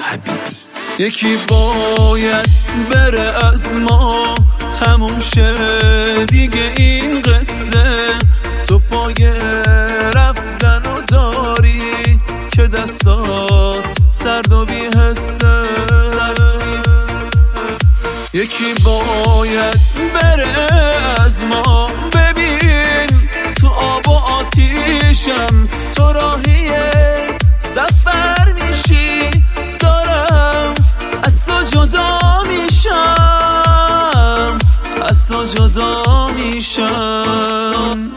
حبیبی. یکی باید بره از ما، تموم شه دیگه این قصه. تو پای رفتن و داری که دستات سرد و بی حسه. یکی باید بره از ما، ببین تو آب و آتیشم، تو راهی سفر میشی، دارم از تو جدا میشم، از تو جدا میشم.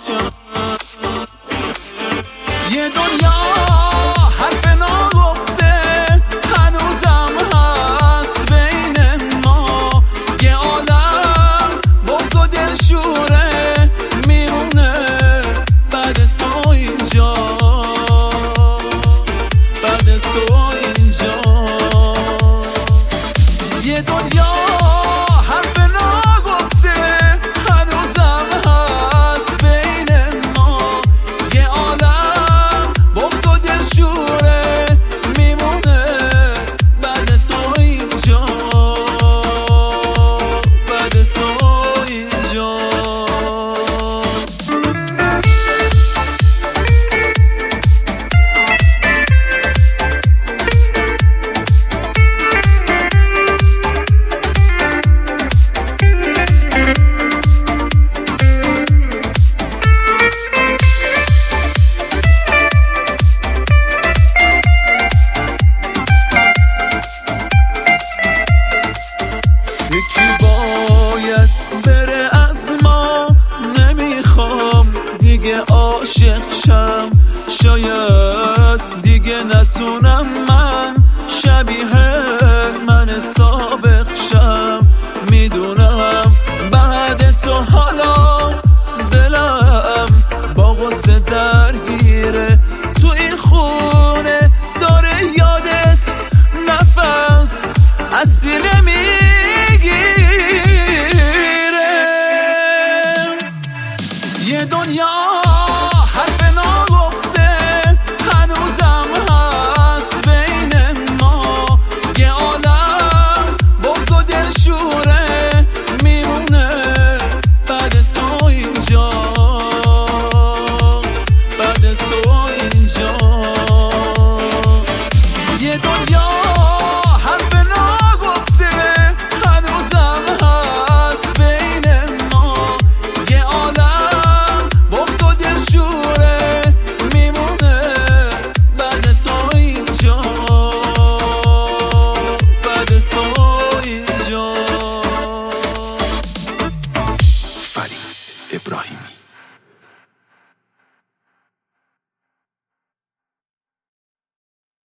یه دنیا حرف نگفته هنوزم هست بین ما، یه عالم بغض و دلشوره میمونه بعد تو اینجا، بعد تو اینجا. یه دنیا حرف نگفته هنوزم هست بین ما، یه عالم بغض و دلشوره میمونه بعد تو اینجا، بعد تو اینجا. یکی باید بره از ما، نمیخوام دیگه عاشق شم، شاید دیگه نتونم من شبیه من سابق شم. میدونم بعد تو حالا دلم با غصه درگیره، تو این خونه داره یادت نفس از سینه یه دنیا حرف نگفته هنوزم هست بین ما، یه عالم بغض و دلشوره میمونه بعد تو اینجا، بعد تو اینجا. یه دنیا حرف نگفته هنوزم هست بین ما، یه عالم بغض و دلشوره میمونه بعد تو اینجا، بعد تو اینجا. فرید ابراهیمی.